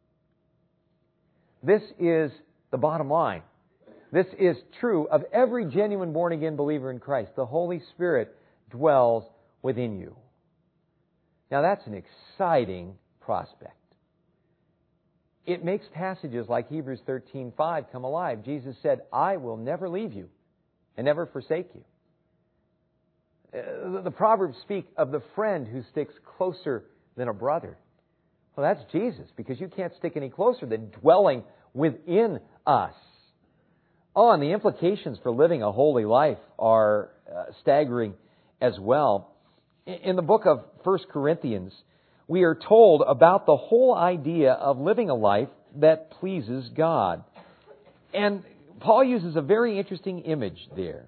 [SPEAKER 1] This is the bottom line. This is true of every genuine born-again believer in Christ. The Holy Spirit dwells within you. Now, that's an exciting prospect. It makes passages like Hebrews thirteen five come alive. Jesus said, I will never leave you and never forsake you. Uh, the, the Proverbs speak of the friend who sticks closer than a brother. Well, that's Jesus, because you can't stick any closer than dwelling within us. Oh, and the implications for living a holy life are uh, staggering as well. In the book of First Corinthians, we are told about the whole idea of living a life that pleases God. And Paul uses a very interesting image there.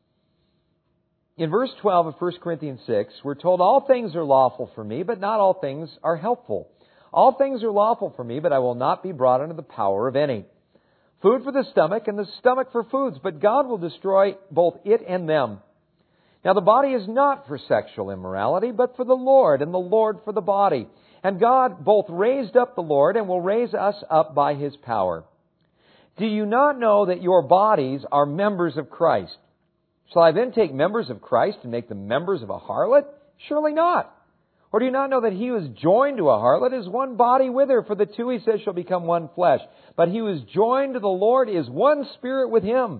[SPEAKER 1] In verse twelve of First Corinthians six, we're told, all things are lawful for me, but not all things are helpful. All things are lawful for me, but I will not be brought under the power of any. Food for the stomach, and the stomach for foods, but God will destroy both it and them. Now the body is not for sexual immorality, but for the Lord, and the Lord for the body. And God both raised up the Lord and will raise us up by His power. Do you not know that your bodies are members of Christ? Shall I then take members of Christ and make them members of a harlot? Surely not. Or do you not know that he who is joined to a harlot is one body with her? For the two, he says, shall become one flesh. But he who is joined to the Lord is one spirit with Him.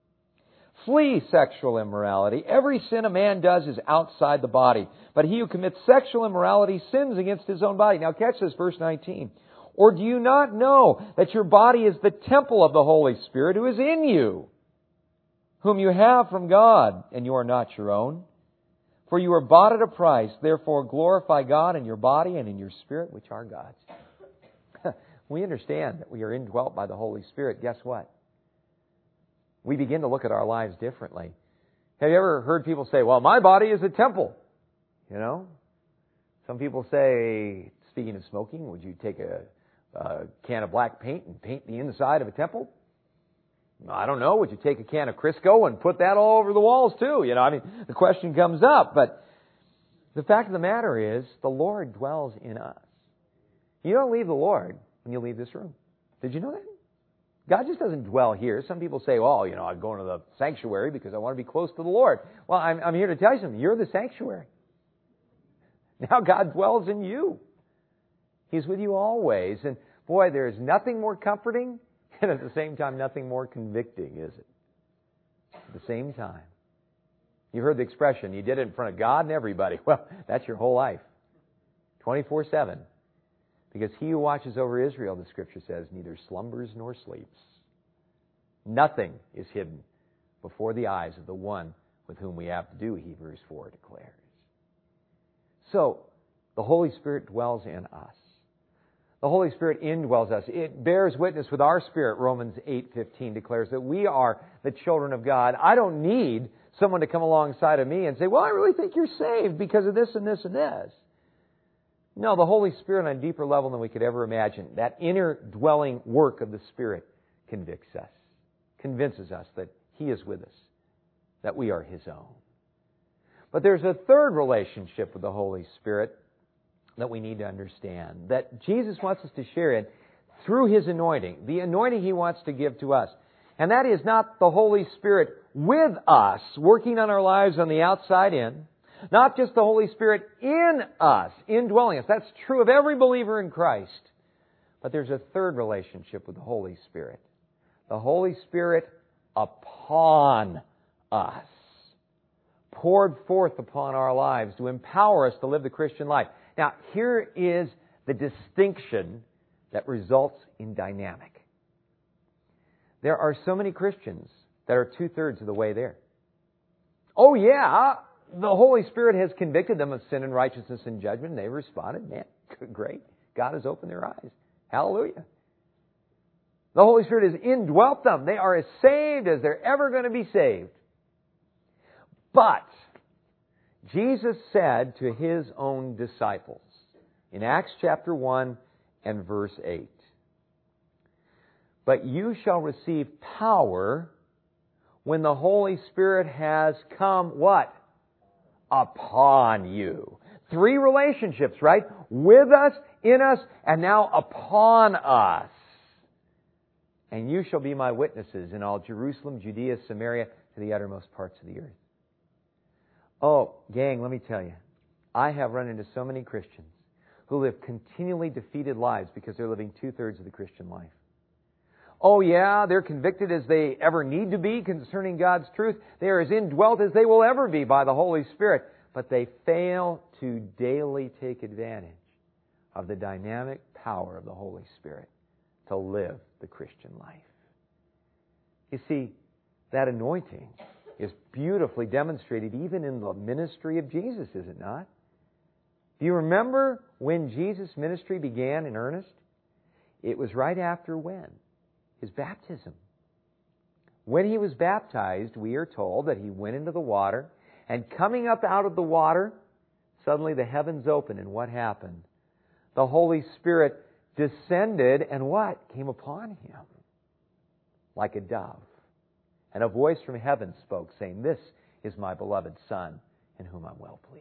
[SPEAKER 1] Flee sexual immorality. Every sin a man does is outside the body. But he who commits sexual immorality sins against his own body. Now catch this, verse nineteen. Or do you not know that your body is the temple of the Holy Spirit who is in you, whom you have from God, and you are not your own? For you are bought at a price. Therefore glorify God in your body and in your spirit, which are God's. We understand that we are indwelt by the Holy Spirit. Guess what? We begin to look at our lives differently. Have you ever heard people say, well, my body is a temple? You know? Some people say, speaking of smoking, would you take a, a can of black paint and paint the inside of a temple? I don't know. Would you take a can of Crisco and put that all over the walls too? You know, I mean, the question comes up. But the fact of the matter is, the Lord dwells in us. You don't leave the Lord when you leave this room. Did you know that? God just doesn't dwell here. Some people say, well, you know, I'm going to the sanctuary because I want to be close to the Lord. Well, I'm, I'm here to tell you something. You're the sanctuary. Now God dwells in you. He's with you always. And boy, there's nothing more comforting and at the same time nothing more convicting, is it? At the same time. You heard the expression, you did it in front of God and everybody. Well, that's your whole life. twenty-four seven. Because he who watches over Israel, the Scripture says, neither slumbers nor sleeps. Nothing is hidden before the eyes of the one with whom we have to do, Hebrews four declares. So, the Holy Spirit dwells in us. The Holy Spirit indwells us. It bears witness with our spirit, Romans eight fifteen declares that we are the children of God. I don't need someone to come alongside of me and say, well, I really think you're saved because of this and this and this. No, the Holy Spirit on a deeper level than we could ever imagine. That inner dwelling work of the Spirit convicts us, convinces us that He is with us, that we are His own. But there's a third relationship with the Holy Spirit that we need to understand, that Jesus wants us to share in through His anointing, the anointing He wants to give to us. And that is not the Holy Spirit with us, working on our lives on the outside in, not just the Holy Spirit in us, indwelling us. That's true of every believer in Christ. But there's a third relationship with the Holy Spirit. The Holy Spirit upon us, poured forth upon our lives to empower us to live the Christian life. Now, here is the distinction that results in dynamic. There are so many Christians that are two-thirds of the way there. Oh, yeah, the Holy Spirit has convicted them of sin and righteousness and judgment, and they've responded. Man, great. God has opened their eyes. Hallelujah. The Holy Spirit has indwelt them. They are as saved as they're ever going to be saved. But Jesus said to His own disciples in Acts chapter one and verse eight, but you shall receive power when the Holy Spirit has come, what? Upon you. Three relationships, right? With us, in us, and now upon us. And you shall be my witnesses in all Jerusalem, Judea, Samaria, to the uttermost parts of the earth. Oh, gang, let me tell you, I have run into so many Christians who live continually defeated lives because they're living two-thirds of the Christian life. Oh yeah, they're convicted as they ever need to be concerning God's truth. They are as indwelt as they will ever be by the Holy Spirit. But they fail to daily take advantage of the dynamic power of the Holy Spirit to live the Christian life. You see, that anointing is beautifully demonstrated even in the ministry of Jesus, is it not? Do you remember when Jesus' ministry began in earnest? It was right after when? His baptism. When he was baptized, we are told that he went into the water, and coming up out of the water, suddenly the heavens opened, and what happened? The Holy Spirit descended, and what? Came upon him like a dove. And a voice from heaven spoke, saying, "This is my beloved Son, in whom I'm well pleased."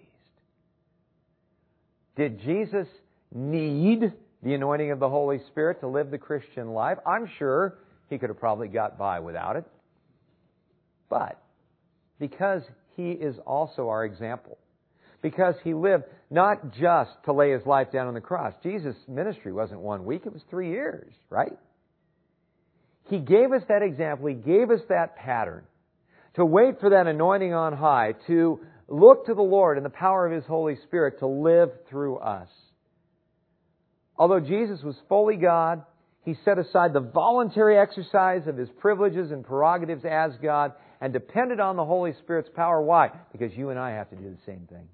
[SPEAKER 1] Did Jesus need the anointing of the Holy Spirit to live the Christian life? I'm sure he could have probably got by without it. But because he is also our example, because he lived not just to lay his life down on the cross. Jesus' ministry wasn't one week, it was three years, right? He gave us that example, he gave us that pattern to wait for that anointing on high, to look to the Lord and the power of His Holy Spirit to live through us. Although Jesus was fully God, He set aside the voluntary exercise of His privileges and prerogatives as God and depended on the Holy Spirit's power. Why? Because you and I have to do the same thing.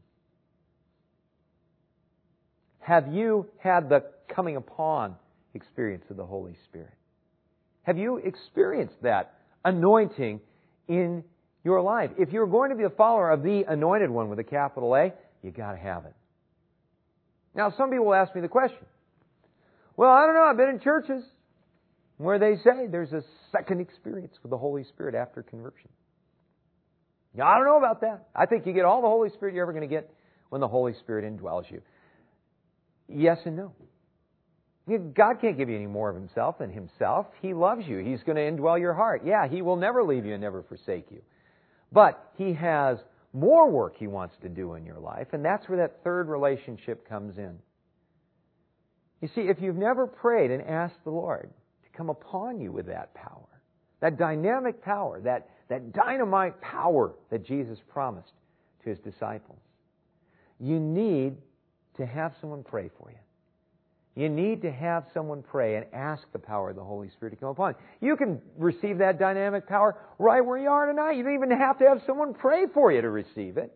[SPEAKER 1] Have you had the coming upon experience of the Holy Spirit? Have you experienced that anointing in your life? If you're going to be a follower of the Anointed One with a capital A, you got to have it. Now, some people will ask me the question, well, I don't know, I've been in churches where they say there's a second experience with the Holy Spirit after conversion. Now, I don't know about that. I think you get all the Holy Spirit you're ever going to get when the Holy Spirit indwells you. Yes and no. God can't give you any more of Himself than Himself. He loves you. He's going to indwell your heart. Yeah, He will never leave you and never forsake you. But He has more work He wants to do in your life, and that's where that third relationship comes in. You see, if you've never prayed and asked the Lord to come upon you with that power, that dynamic power, that, that dynamite power that Jesus promised to His disciples, you need to have someone pray for you. You need to have someone pray and ask the power of the Holy Spirit to come upon you. You can receive that dynamic power right where you are tonight. You don't even have to have someone pray for you to receive it.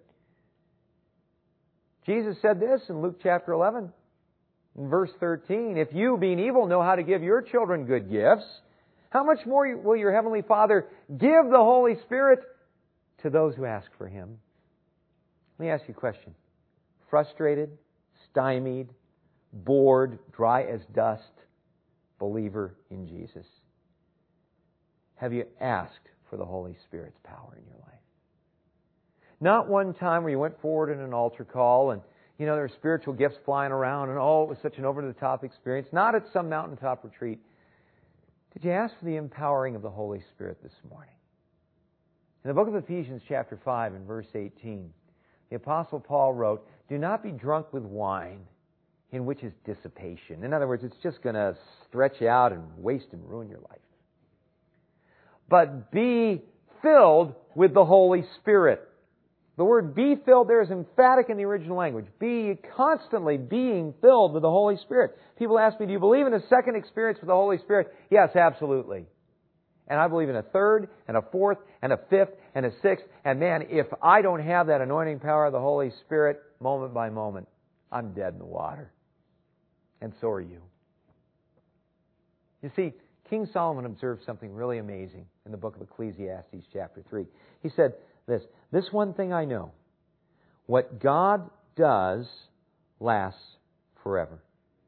[SPEAKER 1] Jesus said this in Luke chapter eleven, in verse thirteen, "If you, being evil, know how to give your children good gifts, how much more will your Heavenly Father give the Holy Spirit to those who ask for Him?" Let me ask you a question. Frustrated, stymied, bored, dry as dust, believer in Jesus, have you asked for the Holy Spirit's power in your life? Not one time where you went forward in an altar call and, you know, there were spiritual gifts flying around and, oh, it was such an over-the-top experience. Not at some mountaintop retreat. Did you ask for the empowering of the Holy Spirit this morning? In the book of Ephesians chapter five and verse eighteen, the Apostle Paul wrote, "Do not be drunk with wine, in which is dissipation." In other words, it's just going to stretch you out and waste and ruin your life. "But be filled with the Holy Spirit." The word "be filled" there is emphatic in the original language. Be constantly being filled with the Holy Spirit. People ask me, do you believe in a second experience with the Holy Spirit? Yes, absolutely. And I believe in a third, and a fourth, and a fifth, and a sixth. And man, if I don't have that anointing power of the Holy Spirit moment by moment, I'm dead in the water. And so are you. You see, King Solomon observed something really amazing in the book of Ecclesiastes chapter three. He said this, "This one thing I know, what God does lasts forever."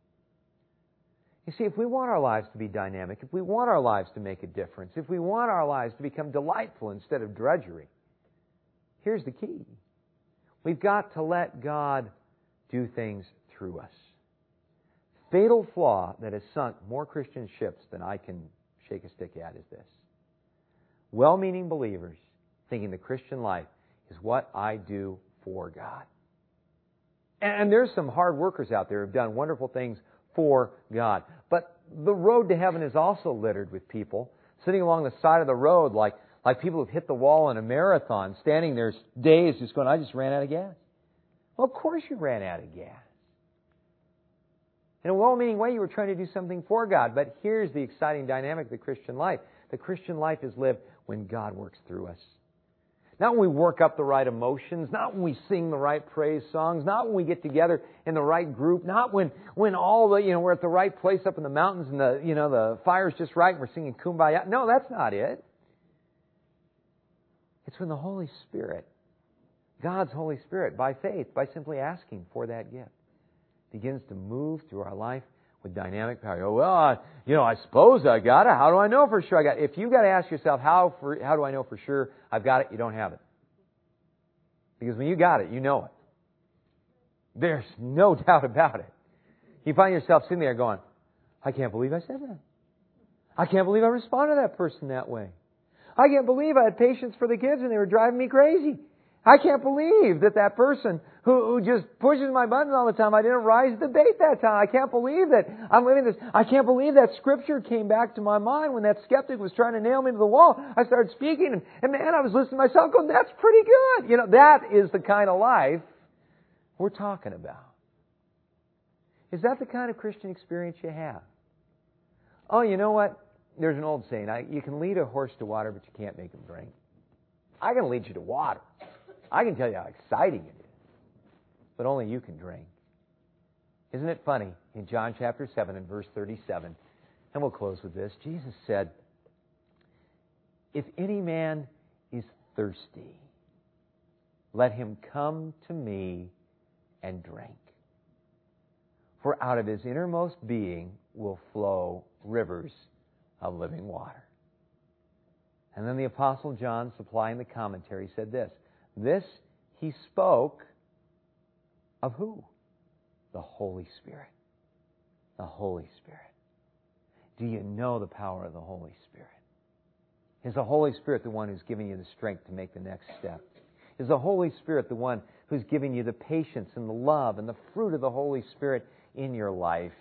[SPEAKER 1] You see, if we want our lives to be dynamic, if we want our lives to make a difference, if we want our lives to become delightful instead of drudgery, here's the key. We've got to let God do things through us. Fatal flaw that has sunk more Christian ships than I can shake a stick at is this. Well-meaning believers thinking the Christian life is what I do for God. And there's some hard workers out there who have done wonderful things for God. But the road to heaven is also littered with people sitting along the side of the road like, like people who've hit the wall in a marathon, standing there days just going, I just ran out of gas. Well, of course you ran out of gas. In a well-meaning way, you were trying to do something for God. But here's the exciting dynamic of the Christian life. The Christian life is lived when God works through us. Not when we work up the right emotions, not when we sing the right praise songs, not when we get together in the right group, not when, when all the, you know, we're at the right place up in the mountains and the, you know, the fire's just right and we're singing Kumbaya. No, that's not it. It's when the Holy Spirit, God's Holy Spirit, by faith, by simply asking for that gift, begins to move through our life with dynamic power. You go, well, I, you know, I suppose I got it. How do I know for sure I got it? If you've got to ask yourself, how for, how do I know for sure I've got it? You don't have it. Because when you got it, you know it. There's no doubt about it. You find yourself sitting there going, I can't believe I said that. I can't believe I responded to that person that way. I can't believe I had patience for the kids and they were driving me crazy. I can't believe that that person who, who just pushes my buttons all the time, I didn't rise to the bait that time. I can't believe that I'm living this. I can't believe that scripture came back to my mind when that skeptic was trying to nail me to the wall. I started speaking and, and man, I was listening to myself going, that's pretty good. You know, that is the kind of life we're talking about. Is that the kind of Christian experience you have? Oh, you know what? There's an old saying, I, you can lead a horse to water, but you can't make him drink. I can lead you to water. I can tell you how exciting it is. But only you can drink. Isn't it funny? In John chapter seven and verse thirty-seven, and we'll close with this, Jesus said, if any man is thirsty, let him come to me and drink. For out of his innermost being will flow rivers of living water. And then the Apostle John, supplying the commentary, said this, this he spoke of who? The Holy Spirit. The Holy Spirit. Do you know the power of the Holy Spirit? Is the Holy Spirit the one who's giving you the strength to make the next step? Is the Holy Spirit the one who's giving you the patience and the love and the fruit of the Holy Spirit in your life?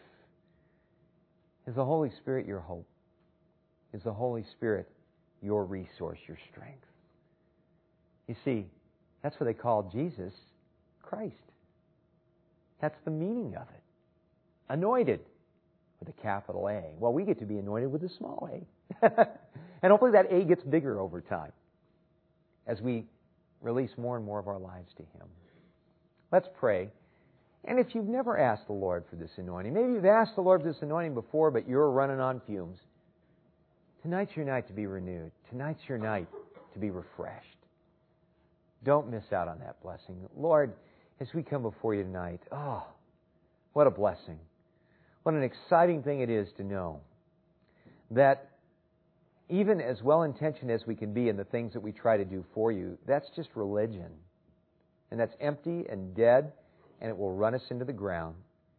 [SPEAKER 1] Is the Holy Spirit your hope? Is the Holy Spirit your resource, your strength? You see, that's what they call Jesus Christ. That's the meaning of it. Anointed with a capital A. Well, we get to be anointed with a small a. And hopefully that A gets bigger over time as we release more and more of our lives to Him. Let's pray. And if you've never asked the Lord for this anointing, maybe you've asked the Lord for this anointing before, but you're running on fumes, tonight's your night to be renewed. Tonight's your night to be refreshed. Don't miss out on that blessing. Lord, as we come before you tonight, oh, what a blessing. What an exciting thing it is to know that even as well-intentioned as we can be in the things that we try to do for you, that's just religion. And that's empty and dead, and it will run us into the ground.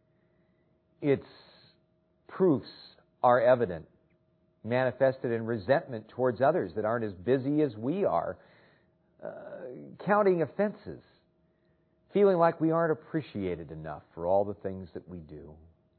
[SPEAKER 1] Its proofs are evident, manifested in resentment towards others that aren't as busy as we are, uh, counting offenses, feeling like we aren't appreciated enough for all the things that we do,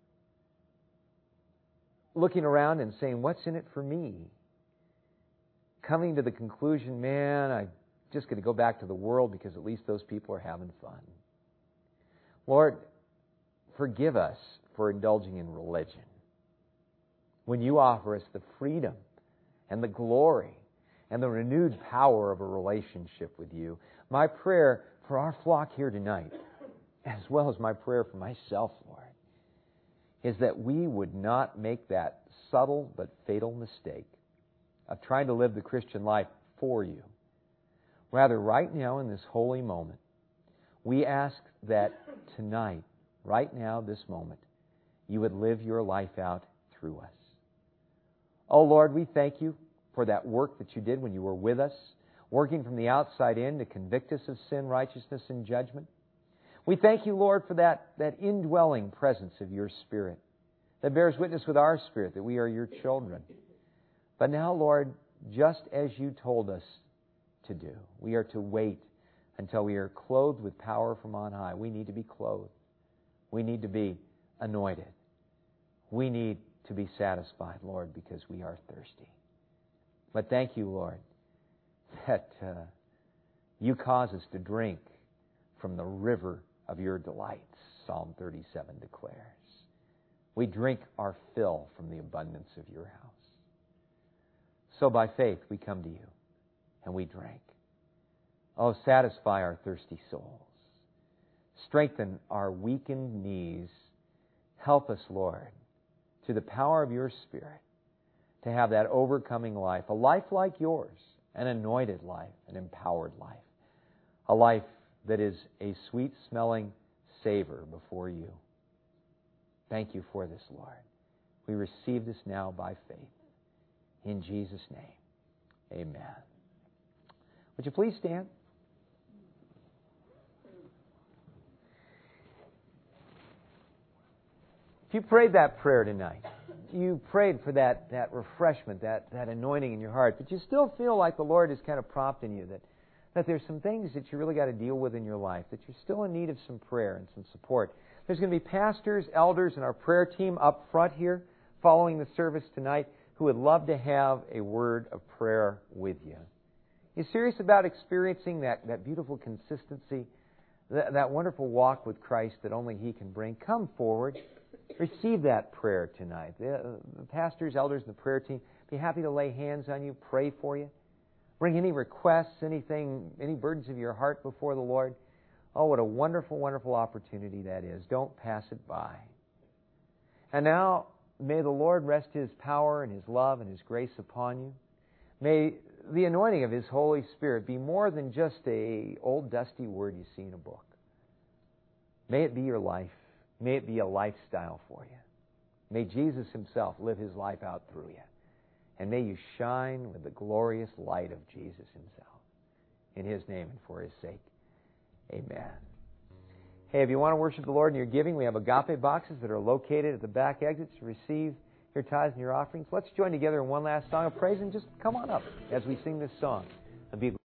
[SPEAKER 1] looking around and saying, what's in it for me? Coming to the conclusion, man, I'm just going to go back to the world because at least those people are having fun. Lord, forgive us for indulging in religion when you offer us the freedom and the glory and the renewed power of a relationship with you. My prayer for our flock here tonight, as well as my prayer for myself, Lord, is that we would not make that subtle but fatal mistake of trying to live the Christian life for you. Rather, right now in this holy moment, we ask that tonight, right now, this moment, you would live your life out through us. Oh, Lord, we thank you for that work that you did when you were with us, working from the outside in to convict us of sin, righteousness, and judgment. We thank you, Lord, for that, that indwelling presence of your Spirit that bears witness with our spirit that we are your children. But now, Lord, just as you told us to do, we are to wait until we are clothed with power from on high. We need to be clothed. We need to be anointed. We need to be satisfied, Lord, because we are thirsty. But thank you, Lord, that uh, you cause us to drink from the river of your delights, Psalm thirty-seven declares. We drink our fill from the abundance of your house. So by faith we come to you and we drink. Oh, satisfy our thirsty souls. Strengthen our weakened knees. Help us, Lord, to the power of your Spirit, to have that overcoming life, a life like yours, an anointed life, an empowered life, a life that is a sweet-smelling savor before you. Thank you for this, Lord. We receive this now by faith. In Jesus' name, amen. Would you please stand? If you prayed that prayer tonight, you prayed for that, that refreshment, that, that anointing in your heart, but you still feel like the Lord is kind of prompting you, that, that there's some things that you really got to deal with in your life, that you're still in need of some prayer and some support. There's going to be pastors, elders, and our prayer team up front here following the service tonight who would love to have a word of prayer with you. You're serious about experiencing that, that beautiful consistency, that, that wonderful walk with Christ that only He can bring? Come forward. Receive that prayer tonight. The, the pastors, elders, and the prayer team be happy to lay hands on you, pray for you. Bring any requests, anything, any burdens of your heart before the Lord. Oh, what a wonderful, wonderful opportunity that is. Don't pass it by. And now, may the Lord rest His power and His love and His grace upon you. May the anointing of His Holy Spirit be more than just a old dusty word you see in a book. May it be your life. May it be a lifestyle for you. May Jesus Himself live His life out through you. And may you shine with the glorious light of Jesus Himself. In His name and for His sake. Amen. Hey, if you want to worship the Lord in your giving, we have agape boxes that are located at the back exits to receive your tithes and your offerings. Let's join together in one last song of praise and just come on up as we sing this song.